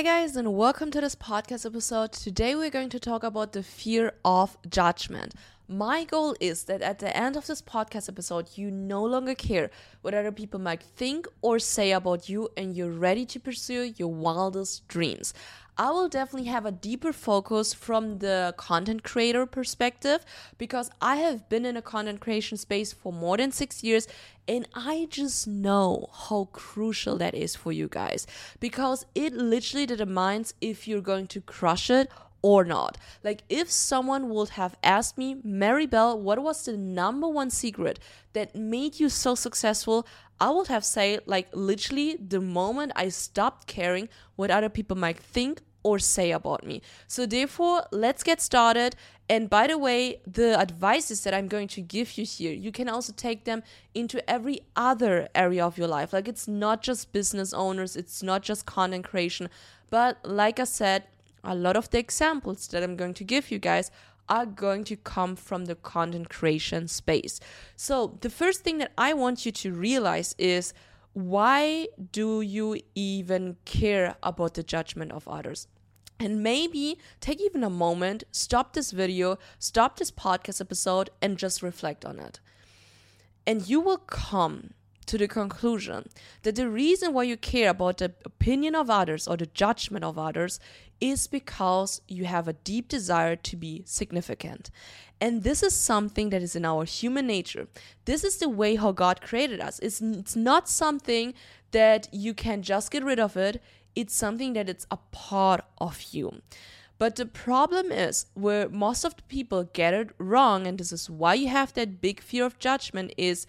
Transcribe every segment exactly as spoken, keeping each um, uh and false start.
Hey guys, and welcome to this podcast episode. Today we're going to talk about the fear of judgment. My goal is that at the end of this podcast episode, you no longer care what other people might think or say about you, and you're ready to pursue your wildest dreams. I will definitely have a deeper focus from the content creator perspective because I have been in a content creation space for more than six years and I just know how crucial that is for you guys because it literally determines if you're going to crush it or not. Like if someone would have asked me, Maribel, what was the number one secret that made you so successful? I would have said like literally the moment I stopped caring what other people might think or say about me. So therefore, let's get started. And by the way, the advices that I'm going to give you here, you can also take them into every other area of your life. Like it's not just business owners, it's not just content creation, but like I said, a lot of the examples that I'm going to give you guys are going to come from the content creation space. So the first thing that I want you to realize is, why do you even care about the judgment of others? And maybe take even a moment, stop this video, stop this podcast episode, and just reflect on it. And you will come to the conclusion that the reason why you care about the opinion of others or the judgment of others is because you have a deep desire to be significant. And this is something that is in our human nature. This is the way how God created us. It's, it's not something that you can just get rid of it. It's something that it's a part of you. But the problem is where most of the people get it wrong, and this is why you have that big fear of judgment, is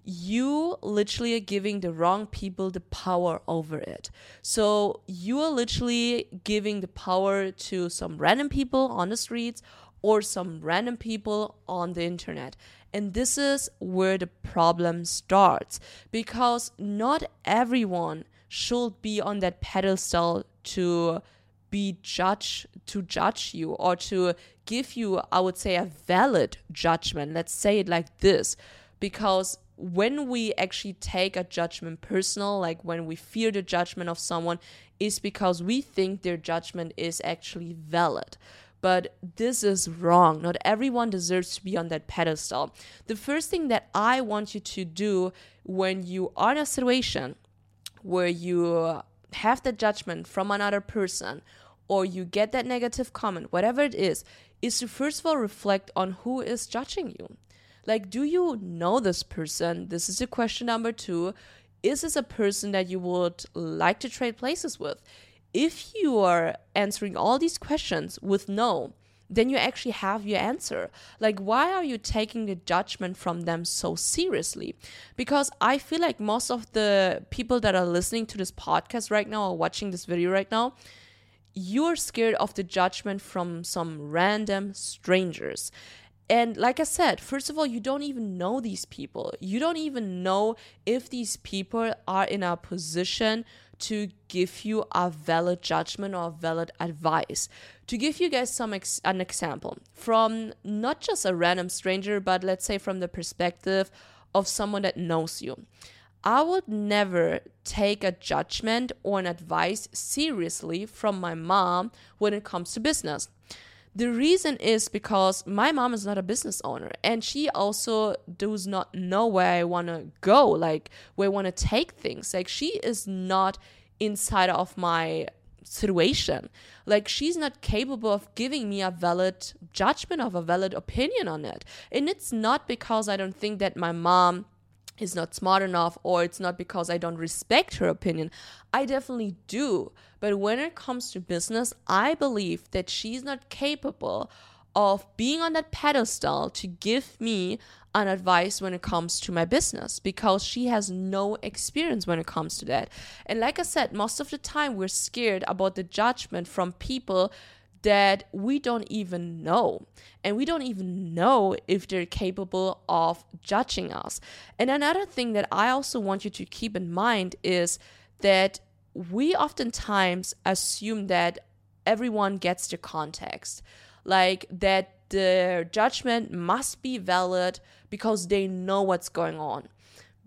you literally are giving the wrong people the power over it. So you are literally giving the power to some random people on the streets or some random people on the internet. And this is where the problem starts, because not everyone should be on that pedestal to be judged, to judge you or to give you, I would say, a valid judgment. Let's say it like this, because when we actually take a judgment personal, like when we fear the judgment of someone, is because we think their judgment is actually valid. But this is wrong. Not everyone deserves to be on that pedestal. The first thing that I want you to do when you are in a situation where you have that judgment from another person or you get that negative comment, whatever it is, is to first of all reflect on who is judging you. Like, do you know this person? This is the question number two. Is this a person that you would like to trade places with? If you are answering all these questions with no, then you actually have your answer. Like, why are you taking the judgment from them so seriously? Because I feel like most of the people that are listening to this podcast right now or watching this video right now, you're scared of the judgment from some random strangers. And like I said, first of all, you don't even know these people. You don't even know if these people are in a position to give you a valid judgment or valid advice. To give you guys some ex- an example from not just a random stranger, but let's say from the perspective of someone that knows you. I would never take a judgment or an advice seriously from my mom when it comes to business. The reason is because my mom is not a business owner and she also does not know where I want to go, like where I want to take things. Like she is not inside of my situation. Like she's not capable of giving me a valid judgment of a valid opinion on it. And it's not because I don't think that my mom is not smart enough or it's not because I don't respect her opinion. I definitely do. But when it comes to business, I believe that she's not capable of being on that pedestal to give me an advice when it comes to my business because she has no experience when it comes to that. And like I said, most of the time we're scared about the judgment from people that we don't even know. And we don't even know if they're capable of judging us. And another thing that I also want you to keep in mind is that we oftentimes assume that everyone gets the context. Like that their judgment must be valid because they know what's going on.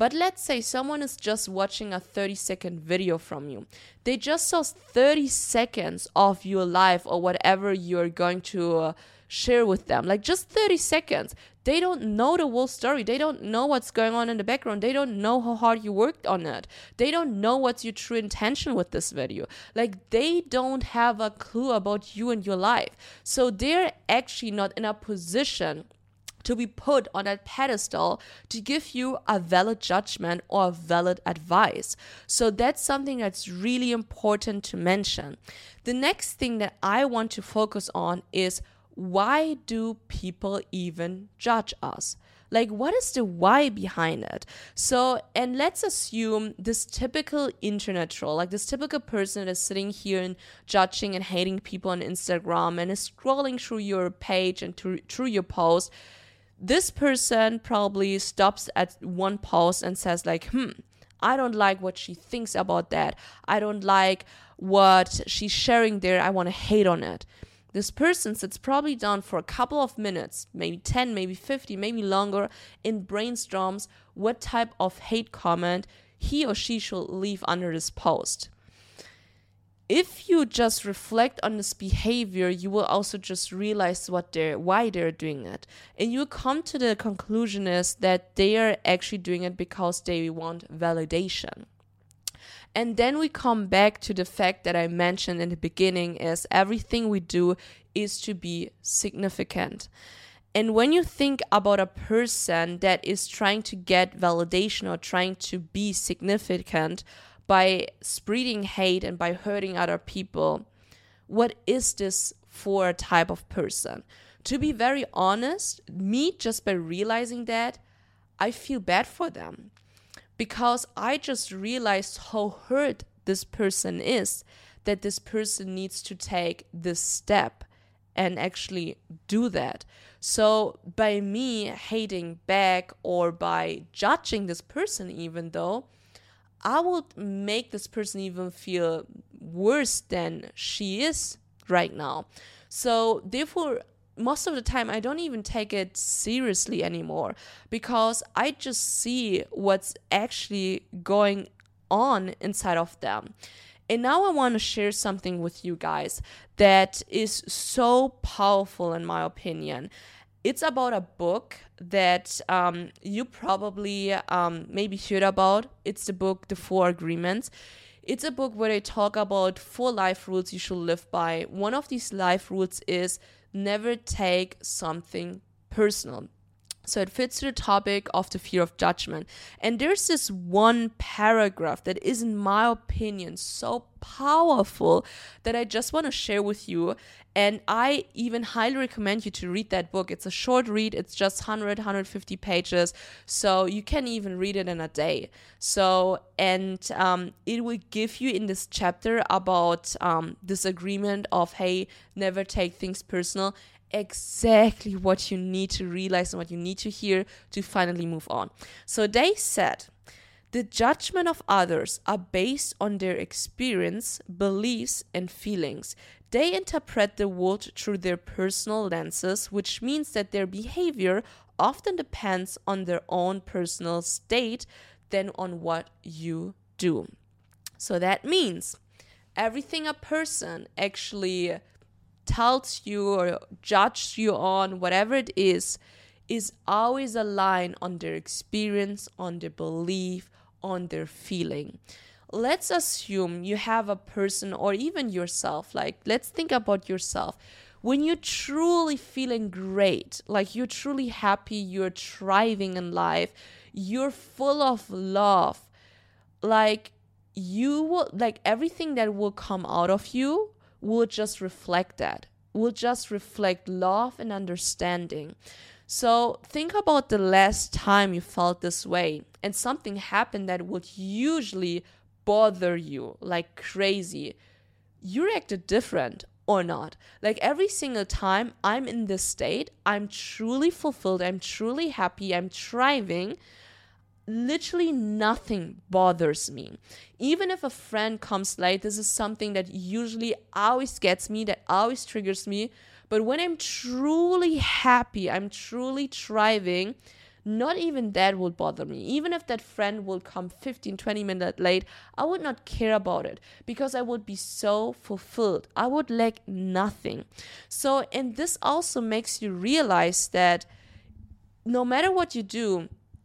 But let's say someone is just watching a thirty second video from you. They just saw thirty seconds of your life or whatever you're going to uh, share with them. Like just thirty seconds. They don't know the whole story. They don't know what's going on in the background. They don't know how hard you worked on it. They don't know what's your true intention with this video. Like they don't have a clue about you and your life. So they're actually not in a position to be put on that pedestal to give you a valid judgment or valid advice. So that's something that's really important to mention. The next thing that I want to focus on is, why do people even judge us? Like, what is the why behind it? So, and let's assume this typical internet troll, like this typical person that is sitting here and judging and hating people on Instagram and is scrolling through your page and through, through your post. This person probably stops at one post and says like, hmm, I don't like what she thinks about that. I don't like what she's sharing there. I want to hate on it. This person sits probably down for a couple of minutes, maybe ten, maybe fifty, maybe longer, and brainstorms what type of hate comment he or she should leave under this post. If you just reflect on this behavior, you will also just realize what they're, why they're doing it. And you come to the conclusion is that they are actually doing it because they want validation. And then we come back to the fact that I mentioned in the beginning is everything we do is to be significant. And when you think about a person that is trying to get validation or trying to be significant by spreading hate and by hurting other people, what is this for a type of person? To be very honest, me just by realizing that, I feel bad for them. Because I just realized how hurt this person is, that this person needs to take this step and actually do that. So by me hating back or by judging this person even though, I would make this person even feel worse than she is right now. So therefore, most of the time I don't even take it seriously anymore because I just see what's actually going on inside of them. And now I want to share something with you guys that is so powerful in my opinion. It's about a book that um, you probably um, maybe heard about. It's the book, The Four Agreements. It's a book where they talk about four life rules you should live by. One of these life rules is never take something personal. So it fits to the topic of the fear of judgment. And there's this one paragraph that is, in my opinion, so powerful that I just want to share with you. And I even highly recommend you to read that book. It's a short read. It's just one hundred, one hundred fifty pages. So you can even read it in a day. So, and um, it will give you in this chapter about um, this agreement of, hey, never take things personal, exactly what you need to realize and what you need to hear to finally move on. So they said, the judgment of others are based on their experience, beliefs, and feelings. They interpret the world through their personal lenses, which means that their behavior often depends on their own personal state than on what you do. So that means everything a person actually tells you or judges you on, whatever it is, is always aligned on their experience, on their belief, on their feeling. Let's assume you have a person or even yourself, like let's think about yourself. When you're truly feeling great, like you're truly happy, you're thriving in life, you're full of love, like you will, like everything that will come out of you will just reflect that, will just reflect love and understanding. So think about the last time you felt this way and something happened that would usually bother you like crazy. You reacted different or not. Like every single time I'm in this state, I'm truly fulfilled, I'm truly happy, I'm thriving. Literally nothing bothers me. Even if a friend comes late, this is something that usually always gets me, that always triggers me. But when I'm truly happy, I'm truly thriving, not even that would bother me. Even if that friend will come fifteen, twenty minutes late, I would not care about it because I would be so fulfilled. I would lack nothing. So, and this also makes you realize that no matter what you do,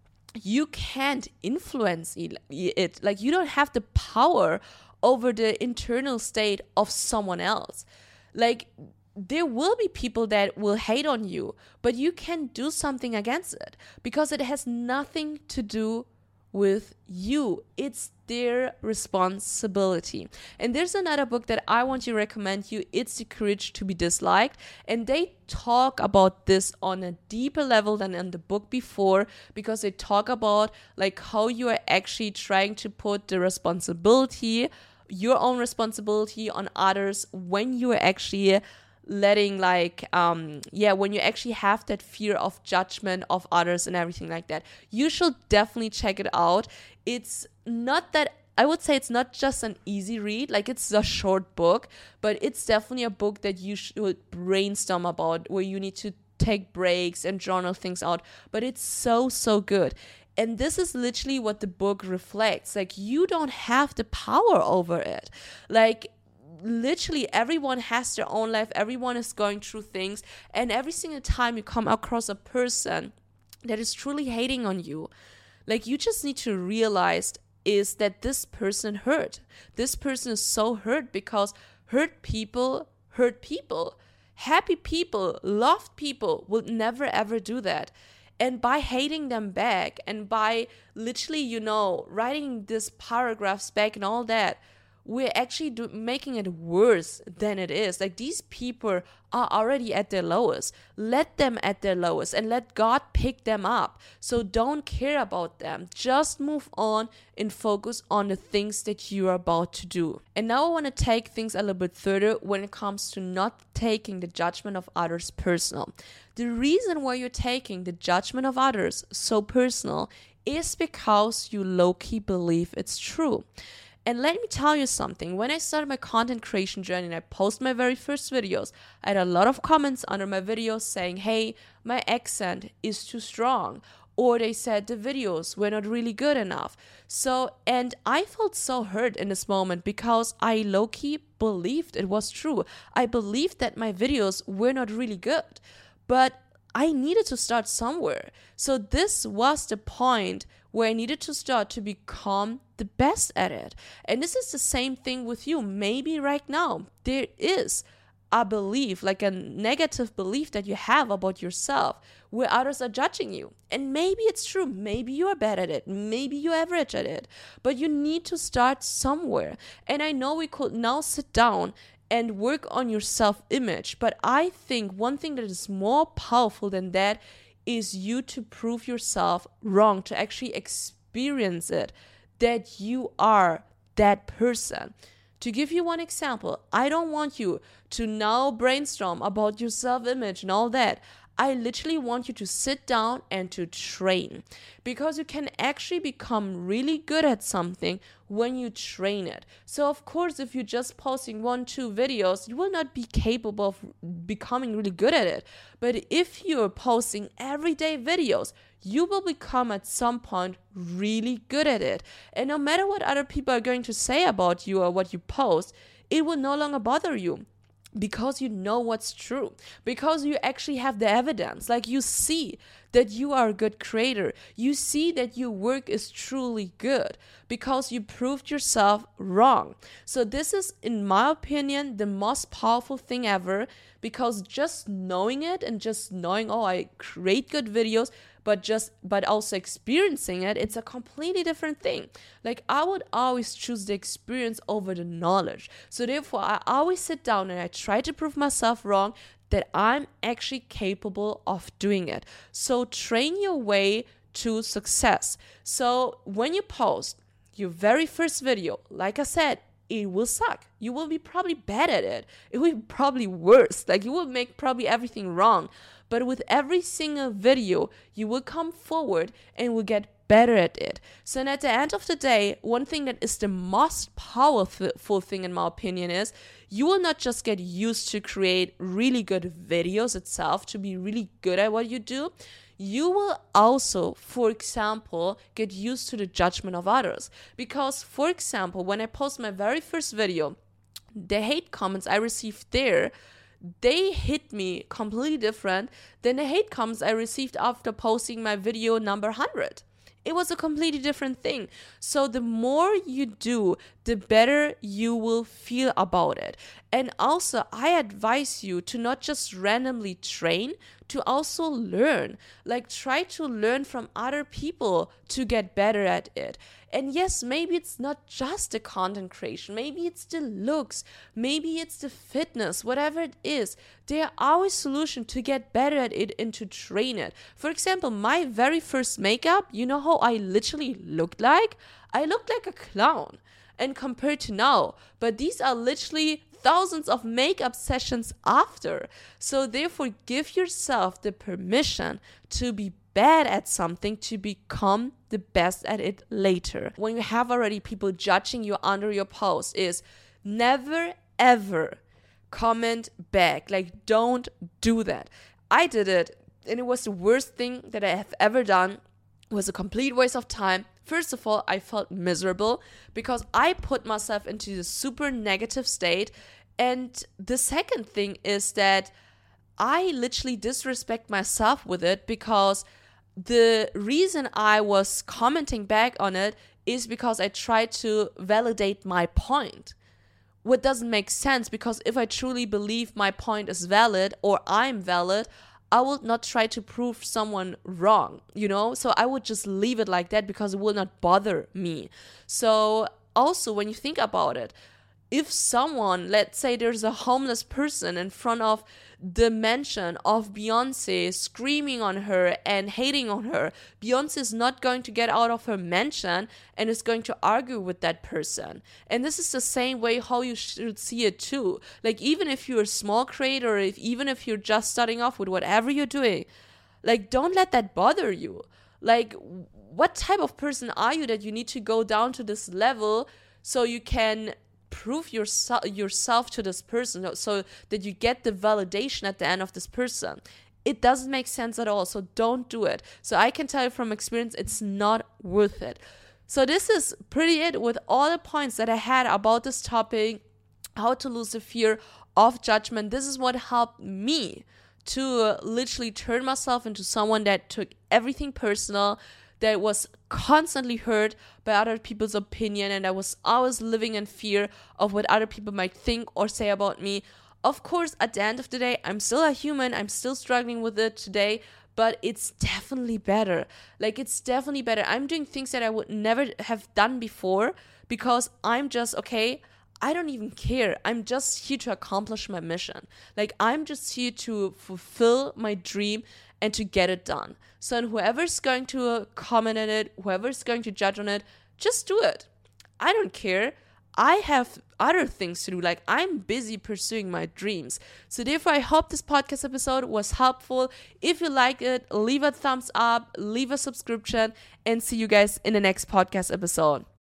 you can't influence it. Like, you don't have the power over the internal state of someone else. Like, there will be people that will hate on you, but you can do something against it because it has nothing to do with you. It's their responsibility. And there's another book that I want to recommend you. It's The Courage to Be Disliked. And they talk about this on a deeper level than in the book before, because they talk about like how you are actually trying to put the responsibility, your own responsibility, on others when you are actually letting like um yeah when you actually have that fear of judgment of others and everything like that. You should definitely check it out. It's not that, I would say it's not just an easy read, like it's a short book, but it's definitely a book that you should brainstorm about, where you need to take breaks and journal things out. But it's so so good. And this is literally what the book reflects. Like, you don't have the power over it. Like, literally everyone has their own life, everyone is going through things, and every single time you come across a person that is truly hating on you, like, you just need to realize is that this person hurt. This person is so hurt because hurt people hurt people. Happy people, loved people will never ever do that. And by hating them back and by literally, you know, writing these paragraphs back and all that, we're actually do- making it worse than it is. Like, these people are already at their lowest. Let them at their lowest and let God pick them up. So don't care about them. Just move on and focus on the things that you are about to do. And now I want to take things a little bit further when it comes to not taking the judgment of others personal. The reason why you're taking the judgment of others so personal is because you low-key believe it's true. And let me tell you something, when I started my content creation journey and I posted my very first videos, I had a lot of comments under my videos saying, hey, my accent is too strong. Or they said the videos were not really good enough. So, and I felt so hurt in this moment because I low-key believed it was true. I believed that my videos were not really good. But I needed to start somewhere. So this was the point where I needed to start to become the best at it. And this is the same thing with you. Maybe right now there is a belief, like a negative belief that you have about yourself where others are judging you. And maybe it's true. Maybe you are bad at it. Maybe you're average at it. But you need to start somewhere. And I know we could now sit down and work on your self-image. But I think one thing that is more powerful than that is you to prove yourself wrong, to actually experience it, that you are that person. To give you one example, I don't want you to now brainstorm about your self-image and all that. I literally want you to sit down and to train, because you can actually become really good at something when you train it. So of course, if you're just posting one, two videos, you will not be capable of becoming really good at it. But if you're posting everyday videos, you will become at some point really good at it. And no matter what other people are going to say about you or what you post, it will no longer bother you. Because you know what's true, because you actually have the evidence. Like, you see that you are a good creator, you see that your work is truly good because you proved yourself wrong. So this is, in my opinion, the most powerful thing ever, because just knowing it and just knowing, oh, I create good videos, but just but also experiencing it, it's a completely different thing. Like, I would always choose the experience over the knowledge. So therefore, I always sit down and I try to prove myself wrong, that I'm actually capable of doing it. So train your way to success. So when you post your very first video, like I said, it will suck. You will be probably bad at it. It will be probably worse. Like, you will make probably everything wrong. But with every single video, you will come forward and will get better at it. So at the end of the day, one thing that is the most powerful thing, in my opinion, is you will not just get used to create really good videos itself, to be really good at what you do. you will also, for example, get used to the judgment of others. Because, for example, when I post my very first video, the hate comments I received there, they hit me completely different than the hate comments I received after posting my video number one hundred. It was a completely different thing. So the more you do, the better you will feel about it. And also, I advise you to not just randomly train, to also learn. Like, try to learn from other people to get better at it. And yes, maybe it's not just the content creation. Maybe it's the looks. Maybe it's the fitness. Whatever it is, there are always solutions to get better at it and to train it. For example, my very first makeup, you know how I literally looked like? I looked like a clown. And compared to now, but these are literally thousands of makeup sessions after. So therefore, give yourself the permission to be bad at something to become the best at it later. When you have already people judging you under your post, is never ever comment back. Like, don't do that. I did it, and it was the worst thing that I have ever done. It was a complete waste of time. First of all, I felt miserable because I put myself into this super negative state. And the second thing is that I literally disrespect myself with it, because the reason I was commenting back on it is because I tried to validate my point. What doesn't make sense, because if I truly believe my point is valid or I'm valid, I will not try to prove someone wrong, you know? So I would just leave it like that because it will not bother me. So also, when you think about it, if someone, let's say there's a homeless person in front of the mansion of Beyonce screaming on her and hating on her, Beyonce is not going to get out of her mansion and is going to argue with that person. And this is the same way how you should see it too. Like, even if you're a small creator, if even if you're just starting off with whatever you're doing, like, don't let that bother you. Like, what type of person are you that you need to go down to this level so you can prove yourself yourself to this person, so that you get the validation at the end of this person? It doesn't make sense at all. So don't do it. So I can tell you from experience, it's not worth it. So this is pretty it with all the points that I had about this topic, how to lose the fear of judgment. This is what helped me to literally turn myself into someone that took everything personal, that was constantly hurt by other people's opinion, and I was always living in fear of what other people might think or say about me. Of course, at the end of the day, I'm still a human. I'm still struggling with it today, but it's definitely better. Like, it's definitely better. I'm doing things that I would never have done before because I'm just, okay, I don't even care. I'm just here to accomplish my mission. Like, I'm just here to fulfill my dream and to get it done. So whoever's going to uh, comment on it, whoever's going to judge on it, just do it. I don't care. I have other things to do. Like, I'm busy pursuing my dreams. So therefore, I hope this podcast episode was helpful. If you like it, leave a thumbs up, leave a subscription, and see you guys in the next podcast episode.